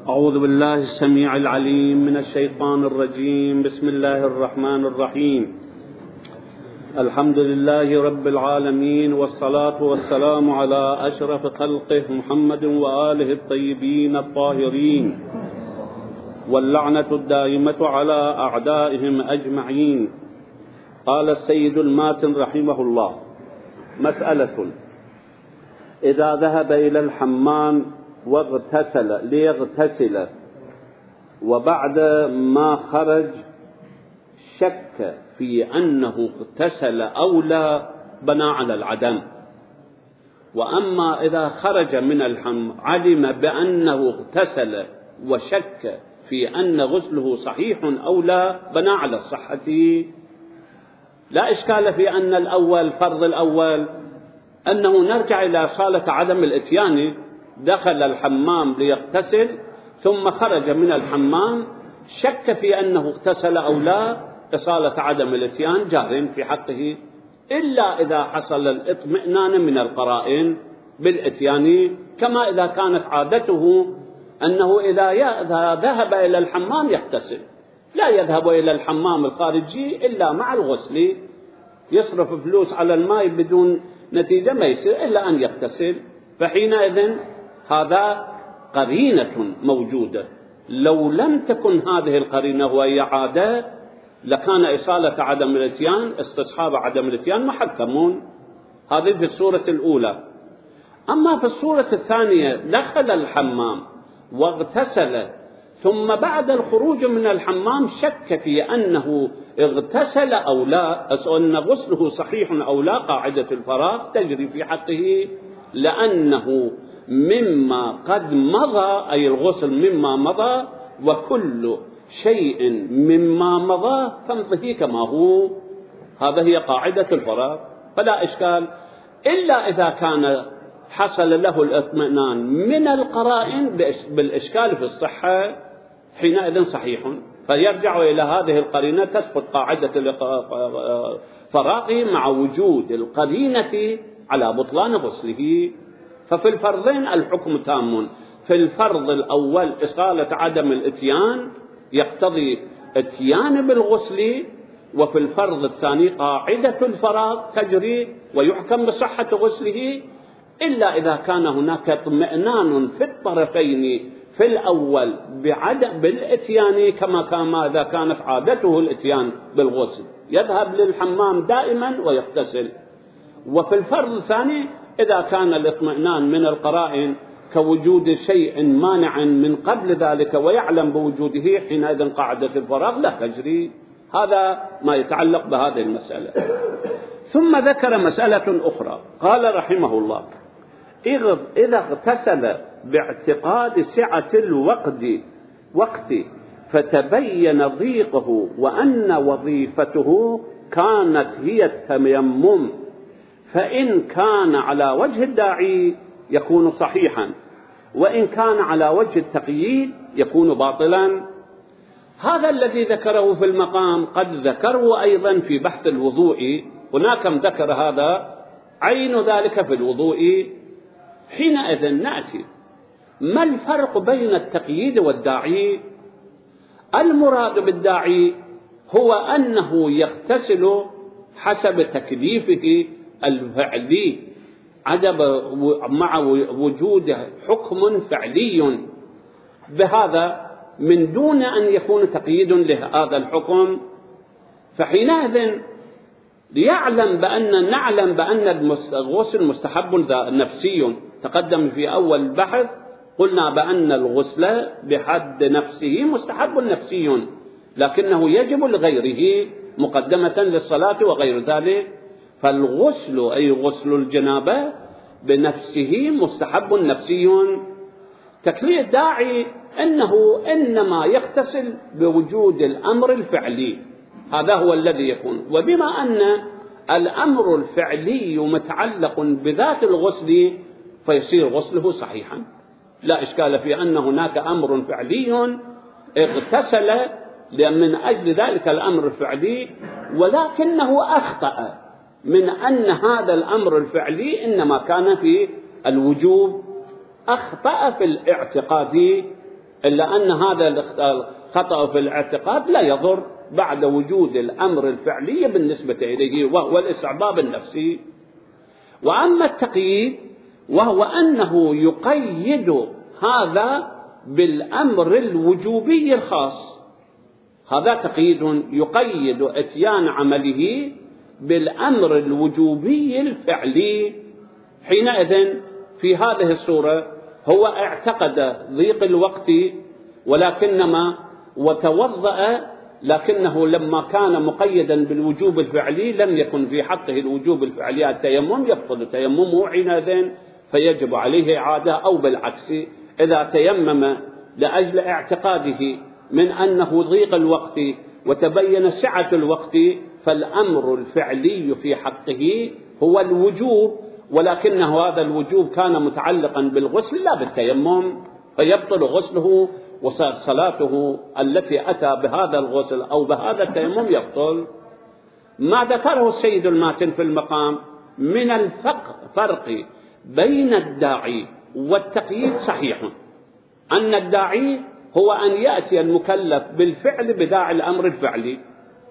أعوذ بالله السميع العليم من الشيطان الرجيم. بسم الله الرحمن الرحيم. الحمد لله رب العالمين، والصلاة والسلام على أشرف خلقه محمد وآله الطيبين الطاهرين، واللعنة الدائمة على أعدائهم أجمعين. قال السيد الماتن رحمه الله: مسألة: إذا ذهب إلى الحمام واغتسل ليغتسل وبعد ما خرج شك في أنه اغتسل أو لا، بنى على العدم. وأما إذا خرج من الحمام علم بأنه اغتسل وشك في أن غسله صحيح أو لا، بنى على الصحة. لا إشكال في أن الأول، فرض الأول أنه نرجع إلى صالة عدم الإتيان. دخل الحمام ليغتسل ثم خرج من الحمام شك في أنه اغتسل أو لا، إصالة عدم الإتيان جار في حقه، إلا إذا حصل الاطمئنان من القرائن بالإتيان، كما إذا كانت عادته أنه إذا ذهب إلى الحمام يغتسل، لا يذهب إلى الحمام الخارجي إلا مع الغسل، يصرف فلوس على الماء بدون نتيجة ما يصير إلا أن يغتسل. فحينئذ هذا قرينة موجودة. لو لم تكن هذه القرينة وهي عادة لكان إصالة عدم الإتيان، استصحاب عدم الإتيان محكمون. هذه في الصورة الأولى. أما في الصورة الثانية دخل الحمام واغتسل ثم بعد الخروج من الحمام شك في أنه اغتسل أو لا، أن غسله صحيح أو لا، قاعدة الفراغ تجري في حقه، لأنه مما قد مضى، أي الغسل مما مضى، وكل شيء مما مضى فامضه كما هو. هذا هي قاعدة الفراغ، فلا إشكال، إلا إذا كان حصل له الاطمئنان من القرائن بالإشكال في الصحة، حينئذ صحيح، فيرجع إلى هذه القرينة، تسقط قاعدة الفراغ مع وجود القرينة على بطلان غسله. ففي الفرضين الحكم تام. في الفرض الأول إصالة عدم الإتيان يقتضي إتيان بالغسل، وفي الفرض الثاني قاعدة الفراغ تجري ويحكم بصحة غسله، إلا إذا كان هناك اطمئنان في الطرفين في الأول بالإتيان، كما إذا كانت عادته الإتيان بالغسل، يذهب للحمام دائما ويغتسل. وفي الفرض الثاني إذا كان الاطمئنان من القرائن كوجود شيء مانع من قبل ذلك ويعلم بوجوده، حينئذ قاعدة الفراغ لا تجري. هذا ما يتعلق بهذه المسألة. ثم ذكر مسألة أخرى، قال رحمه الله: إذا اغتسل باعتقاد سعة الوقت فتبين ضيقه وأن وظيفته كانت هي التيمم، فإن كان على وجه الداعي يكون صحيحا، وإن كان على وجه التقييد يكون باطلا. هذا الذي ذكره في المقام قد ذكره أيضا في بحث الوضوء، هناك ذكر هذا عين ذلك في الوضوء. حينئذ نأتي: ما الفرق بين التقييد والداعي؟ المراد بالداعي هو أنه يغتسل حسب تكليفه الفعلي مع وجود حكم فعلي بهذا، من دون أن يكون تقييد لهذا الحكم. فحينئذ نعلم بأن الغسل مستحب نفسي. تقدم في أول البحث قلنا بأن الغسل بحد نفسه مستحب نفسي، لكنه يجب لغيره مقدمة للصلاة وغير ذلك. فالغسل أي غسل الجنابة بنفسه مستحب نفسي. تقييد الداعي أنه إنما يغتسل بوجود الأمر الفعلي، هذا هو الذي يكون. وبما أن الأمر الفعلي متعلق بذات الغسل فيصير غسله صحيحا، لا إشكال في أن هناك أمر فعلي اغتسل من أجل ذلك الأمر الفعلي، ولكنه أخطأ من أن هذا الأمر الفعلي إنما كان في الوجوب، أخطأ في الاعتقاد إلا أن هذا الخطأ في الاعتقاد لا يضر بعد وجود الأمر الفعلي بالنسبة إليه وهو الاستحباب النفسي. وأما التقييد وهو أنه يقيد هذا بالأمر الوجوبي الخاص، هذا تقييد يقيد إتيان عمله بالأمر الوجوبي الفعلي. حينئذ في هذه الصورة هو اعتقد ضيق الوقت ولكنما وتوضأ، لكنه لما كان مقيدا بالوجوب الفعلي لم يكن في حقه الوجوب الفعلي التيمم، يبطل تيممه حينئذ فيجب عليه إعادة، أو بالعكس إذا تيمم لأجل اعتقاده من أنه ضيق الوقت وتبين سعة الوقت فالأمر الفعلي في حقه هو الوجوب، ولكن هذا الوجوب كان متعلقا بالغسل لا بالتيمم، فيبطل غسله وصلاته التي أتى بهذا الغسل أو بهذا التيمم يبطل. ما ذكره السيد الماتن في المقام من الفرق بين الداعي والتقييد صحيح، أن الداعي هو أن يأتي المكلف بالفعل بداعي الأمر الفعلي،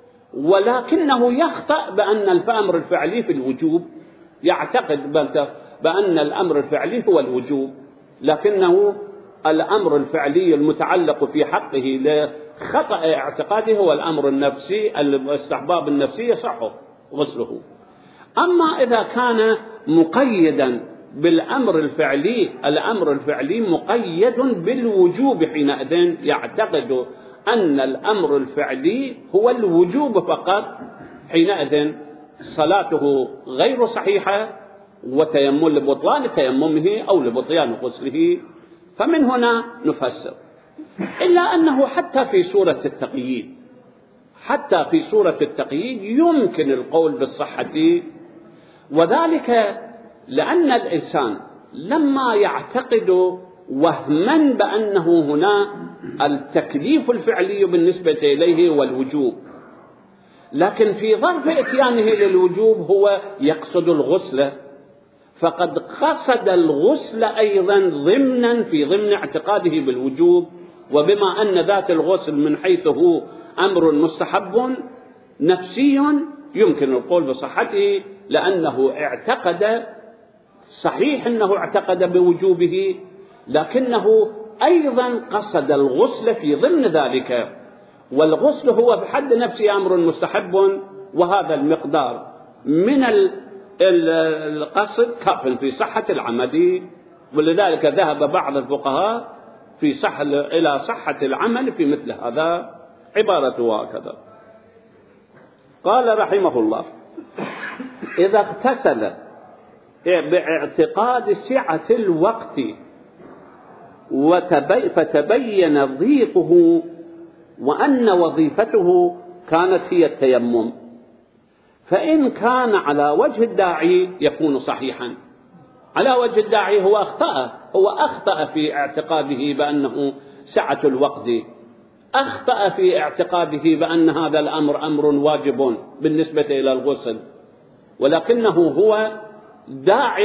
ولكنه يخطأ بأن الأمر الفعلي في الوجوب، يعتقد بأن الأمر الفعلي هو الوجوب، لكنه الأمر الفعلي المتعلق في حقه لخطأ اعتقاده هو الأمر النفسي، الاستحباب النفسي يصح غسله. أما إذا كان مقيدا بالأمر الفعلي، الأمر الفعلي مقيد بالوجوب، حينئذ يعتقد أن الأمر الفعلي هو الوجوب فقط، حينئذ صلاته غير صحيحة وتيمم لبطلان تيممه أو لبطلان غسله. فمن هنا نفسر، إلا أنه حتى في سورة التقييد يمكن القول بالصحة، وذلك لأن الإنسان لما يعتقد وهما بأنه هنا التكليف الفعلي بالنسبة إليه والوجوب، لكن في ظرف إتيانه للوجوب هو يقصد الغسل، فقد قصد الغسل أيضا ضمن اعتقاده بالوجوب، وبما أن ذات الغسل من حيث هو أمر مستحب نفسي يمكن القول بصحته، لأنه اعتقد صحيح أنه اعتقد بوجوبه، لكنه أيضا قصد الغسل في ضمن ذلك، والغسل هو بحد نفسه أمر مستحب، وهذا المقدار من القصد كاف في صحة العمل، ولذلك ذهب بعض الفقهاء إلى صحة العمل في مثل هذا، عبارته هكذا. قال رحمه الله: إذا اغتسل باعتقاد سعة الوقت فتبين ضيقه وأن وظيفته كانت هي التيمم، فإن كان على وجه الداعي يكون صحيحا. على وجه الداعي هو أخطأ في اعتقاده بأنه سعة الوقت، أخطأ في اعتقاده بأن هذا الأمر أمر واجب بالنسبة إلى الغسل، ولكنه هو داع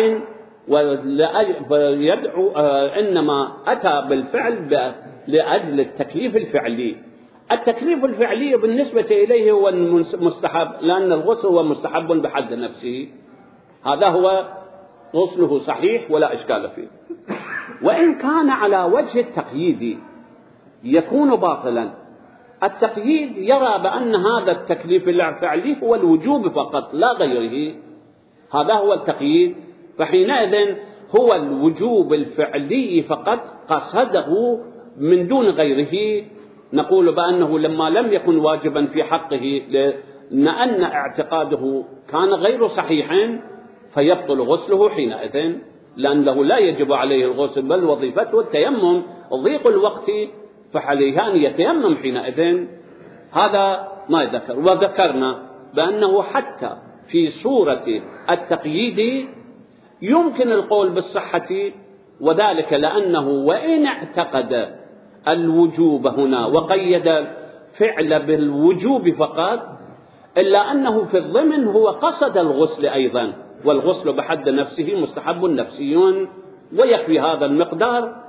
ويدعو، إنما أتى بالفعل لأجل التكليف الفعلي. التكليف الفعلي بالنسبة إليه هو المستحب، لأن الغسل هو مستحب بحد نفسه، هذا هو غسله صحيح ولا إشكال فيه. وإن كان على وجه التقييد يكون باطلا. التقييد يرى بأن هذا التكليف الفعلي هو الوجوب فقط لا غيره، هذا هو التقييد، فحينئذ هو الوجوب الفعلي فقط قصده من دون غيره. نقول بأنه لما لم يكن واجبا في حقه لأن اعتقاده كان غير صحيح فيبطل غسله حينئذ، لأنه لا يجب عليه الغسل بل وظيفته التيمم، ضيق الوقت فعليه أن يتيمم حينئذ. هذا ما ذكر. وذكرنا بأنه حتى في صورة التقييد يمكن القول بالصحة، وذلك لأنه وإن اعتقد الوجوب هنا وقيد فعل بالوجوب فقط، إلا أنه في الضمن هو قصد الغسل أيضا، والغسل بحد نفسه مستحب نفسي ويكفي هذا المقدار،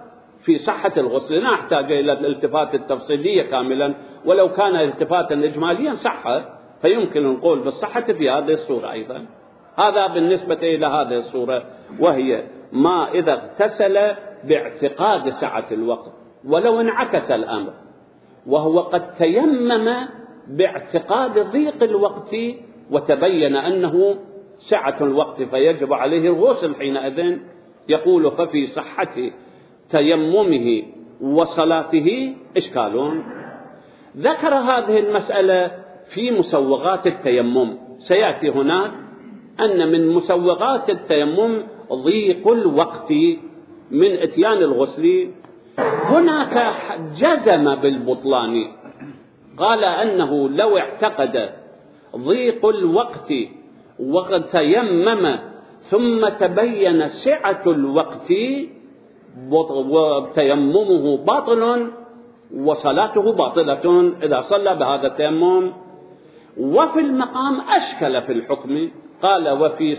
في صحة الغسل، لا نحتاج إلى الالتفات التفصيلية كاملا، ولو كان التفاتا إجماليا صح، فيمكن القول بالصحة في هذه الصورة أيضا. هذا بالنسبة إلى هذه الصورة، وهي ما إذا اغتسل باعتقاد سعة الوقت، ولو انعكس الأمر وهو قد تيمم باعتقاد ضيق الوقت وتبين أنه سعة الوقت فيجب عليه الغسل حينئذ، يقول ففي صحة تيممه وصلاته إشكال. ذكر هذه المسألة في مسوغات التيمم. سيأتي هناك أن من مسوغات التيمم ضيق الوقت من إتيان الغسل. هناك جزم بالبطلان، قال أنه لو اعتقد ضيق الوقت وقد تيمم ثم تبين سعة الوقت وتيممه باطل وصلاته باطلة إذا صلى بهذا التيمم. وفي المقام أشكل في الحكم، قال وفي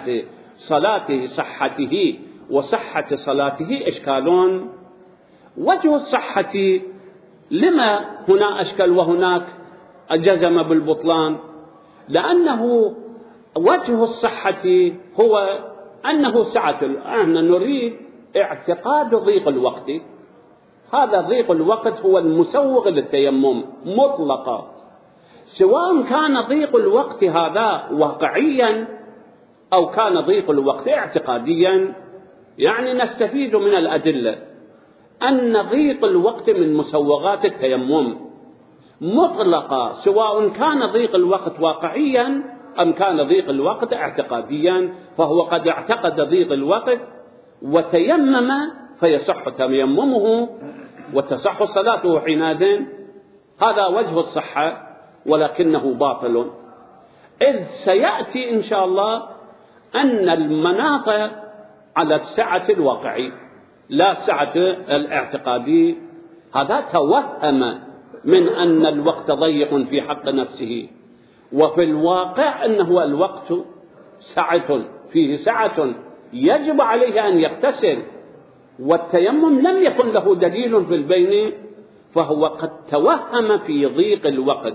صحته وصحة صلاته إشكال. وجه الصحة لما هنا أشكل وهناك جزم بالبطلان؟ لأنه وجه الصحة هو أنه سعة، أننا نريد اعتقاد ضيق الوقت. هذا ضيق الوقت هو المسوغ للتيمم مطلقا، سواء كان ضيق الوقت هذا واقعيا أو كان ضيق الوقت اعتقاديا. يعني نستفيد من الأدلة أن ضيق الوقت من مسوغات التيمم مطلقا، سواء كان ضيق الوقت واقعيا أم كان ضيق الوقت اعتقاديا، فهو قد اعتقد ضيق الوقت وتيمم فيصح تيممه وتصح صلاته حينئذ. هذا وجه الصحة، ولكنه باطل، إذ سيأتي إن شاء الله أن المناط على السعة الواقعي لا سعة الاعتقادي. هذا توهم من أن الوقت ضيق في حق نفسه، وفي الواقع أنه الوقت سعة، فيه سعة يجب عليه أن يغتسل، والتيمم لم يكن له دليل في البين، فهو قد توهم في ضيق الوقت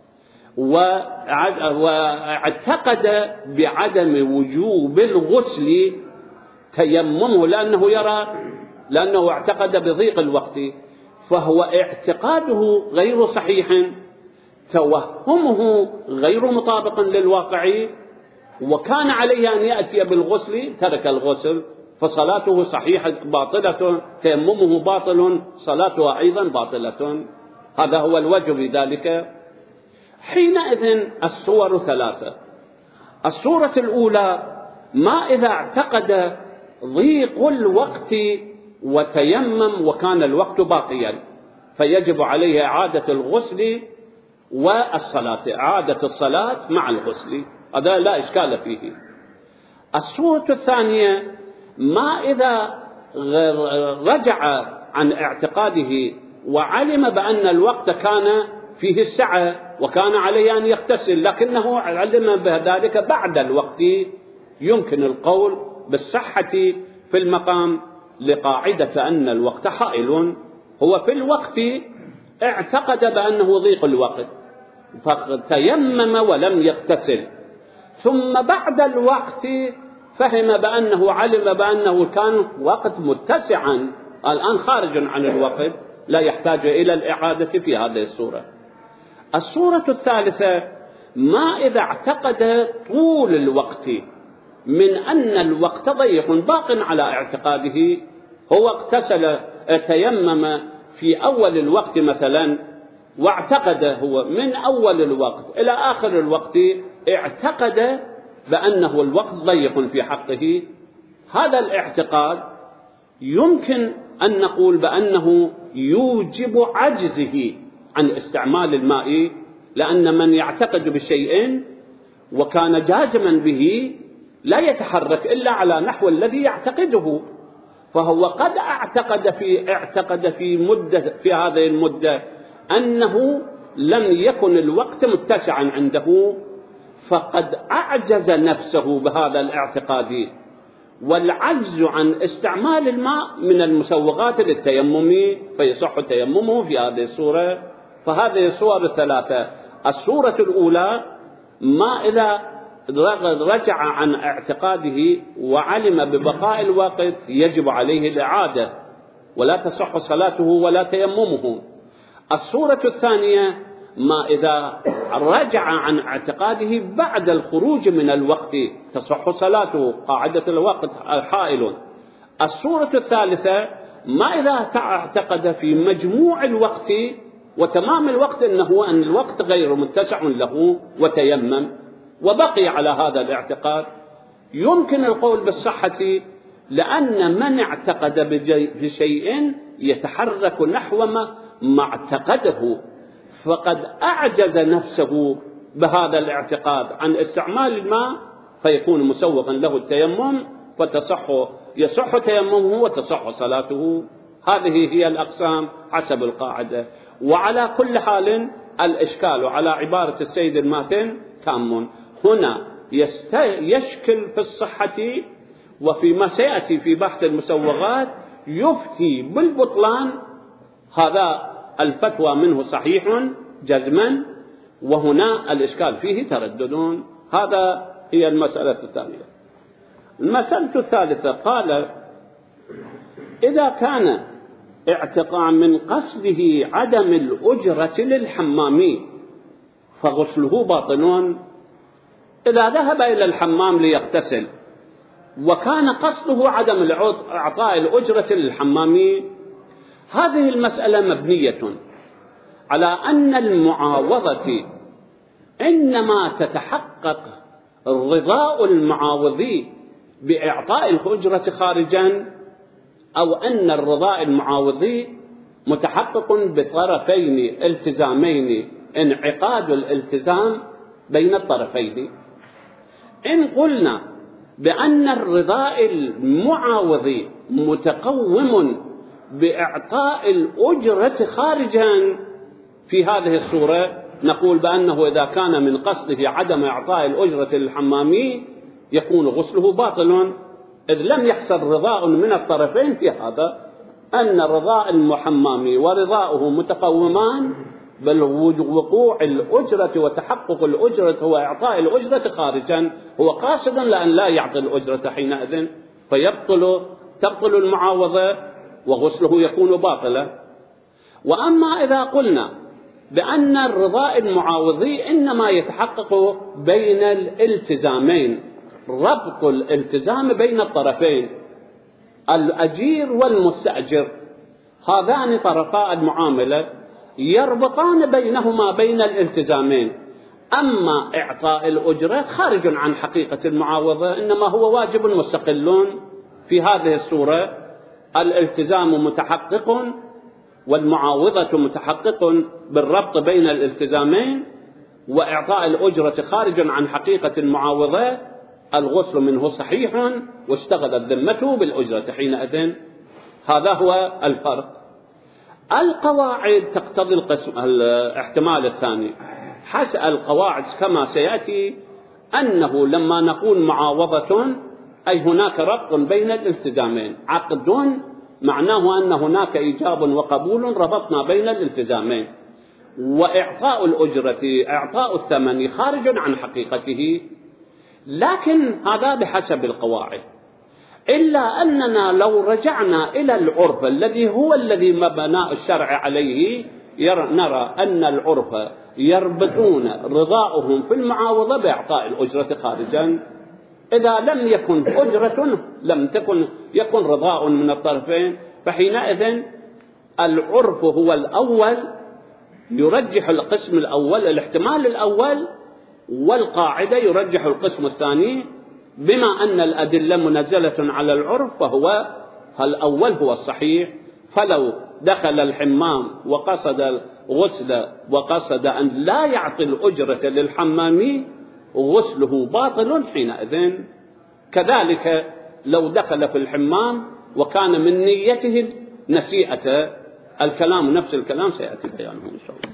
واعتقد بعدم وجوب الغسل تيممه لأنه اعتقد بضيق الوقت، فهو اعتقاده غير صحيح، توهمه غير مطابق للواقع، وكان عليه أن يأتي بالغسل ترك الغسل، فصلاته صحيحة باطلة، تيممه باطل، صلاته أيضا باطلة. هذا هو الوجه بذلك. حينئذ الصور ثلاثة. الصورة الأولى ما إذا اعتقد ضيق الوقت وتيمم وكان الوقت باقيا، فيجب عليه إعادة الغسل والصلاة، إعادة الصلاة مع الغسل، هذا لا إشكال فيه. الصورة الثانية ما إذا رجع عن اعتقاده وعلم بأن الوقت كان فيه السعة وكان عليه أن يغتسل، لكنه علم بذلك بعد الوقت، يمكن القول بالصحة في المقام لقاعدة أن الوقت حائل. هو في الوقت اعتقد بأنه ضيق الوقت فتيمم ولم يغتسل، ثم بعد الوقت فهم بأنه علم بأنه كان وقت متسعا، الآن خارج عن الوقت، لا يحتاج إلى الإعادة في هذه الصورة. الصورة الثالثة ما إذا اعتقد طول الوقت من أن الوقت ضيق باق على اعتقاده، هو اغتسل تيمم في أول الوقت مثلا، واعتقد هو من أول الوقت إلى آخر الوقت اعتقد بأنه الوقت ضيق في حقه. هذا الاعتقاد يمكن أن نقول بأنه يوجب عجزه عن استعمال الماء، لأن من يعتقد بشيء وكان جازما به لا يتحرك إلا على نحو الذي يعتقده، فهو قد اعتقد في هذه المدة أنه لم يكن الوقت متسعا عنده، فقد أعجز نفسه بهذا الاعتقاد والعجز عن استعمال الماء من المسوغات للتيمم فيصح تيممه في هذه الصورة. فهذه الصور الثلاثة: الصورة الأولى ما إذا رجع عن اعتقاده وعلم ببقاء الوقت يجب عليه الإعادة ولا تصح صلاته ولا تيممه. الصورة الثانية ما إذا رجع عن اعتقاده بعد الخروج من الوقت تصح صلاته، قاعدة الوقت حائل. الصورة الثالثة ما إذا اعتقد في مجموع الوقت وتمام الوقت أن الوقت غير متسع له وتيمم وبقي على هذا الاعتقاد، يمكن القول بالصحة، لأن من اعتقد بشيء يتحرك نحو ما اعتقده، فقد أعجز نفسه بهذا الاعتقاد عن استعمال الماء فيكون مسوغا له التيمم يصح تيممه وتصح صلاته. هذه هي الأقسام حسب القاعدة. وعلى كل حال الإشكال على عبارة السيد الماتن تام. هنا يشكل في الصحة، وفيما سيأتي في بحث المسوغات يفتي بالبطلان. هذا الفتوى منه صحيح جزما، وهنا الإشكال فيه تردد. هذا هي المسألة الثانية. المسألة الثالثة قال: إذا كان اعتقاء من قصده عدم الأجرة للحمام فغسله باطل. إذا ذهب إلى الحمام ليغتسل وكان قصده عدم إعطاء الأجرة للحمام، هذه المسألة مبنية على أن المعاوضة إنما تتحقق رضاء المعاوضي بإعطاء الأجرة خارجا، أو أن الرضاء المعاوضي متحقق بطرفين التزامين، انعقاد الالتزام بين الطرفين. إن قلنا بأن الرضاء المعاوضي متقوم بإعطاء الأجرة خارجا في هذه الصورة، نقول بأنه إذا كان من قصده عدم إعطاء الأجرة للحمامي يكون غسله باطل، إذ لم يحصل رضاء من الطرفين في هذا، أن رضاء المحمامي ورضاؤه متقومان بل وقوع الأجرة وتحقق الأجرة هو إعطاء الأجرة خارجا، هو قاصدا لأن لا يعطي الأجرة حينئذ تبطل المعاوضة وغسله يكون باطلا. وأما إذا قلنا بأن الرضاء المعاوضي إنما يتحقق بين الالتزامين، ربط الالتزام بين الطرفين، الأجير والمستأجر، هذان طرفا المعاملة يربطان بينهما بين الالتزامين. أما إعطاء الأجرة خارج عن حقيقة المعاوضة، إنما هو واجب مستقل. في هذه الصورة الالتزام متحقق والمعاوضة متحقق بالربط بين الالتزامين، وإعطاء الأجرة خارج عن حقيقة المعاوضة، الغسل منه صحيح واشتغلت ذمته بالأجرة حينئذ. هذا هو الفرق. القواعد تقتضي الاحتمال الثاني. حسب القواعد كما سيأتي أنه لما نقول معاوضة أي هناك ربط بين الالتزامين، عقد معناه أن هناك إيجاب وقبول ربطنا بين الالتزامين، وإعطاء الأجرة إعطاء الثمن خارج عن حقيقته. لكن هذا بحسب القواعد، إلا أننا لو رجعنا إلى العرف الذي مبنى الشرع عليه نرى أن العرف يربطون رضاؤهم في المعاوضة بإعطاء الأجرة خارجا. إذا لم يكن أجرة يكن رضاء من الطرفين، فحينئذ العرف هو الأول يرجح القسم الأول، الاحتمال الأول، والقاعدة يرجح القسم الثاني. بما أن الأدلة منزلة على العرف فهو الأول هو الصحيح. فلو دخل الحمام وقصد الغسل وقصد أن لا يعطي الأجرة للحمام غسله باطل حينئذ. كذلك لو دخل في الحمام وكان من نيته نسيئة، الكلام نفس الكلام سيأتي بيانه إن شاء الله.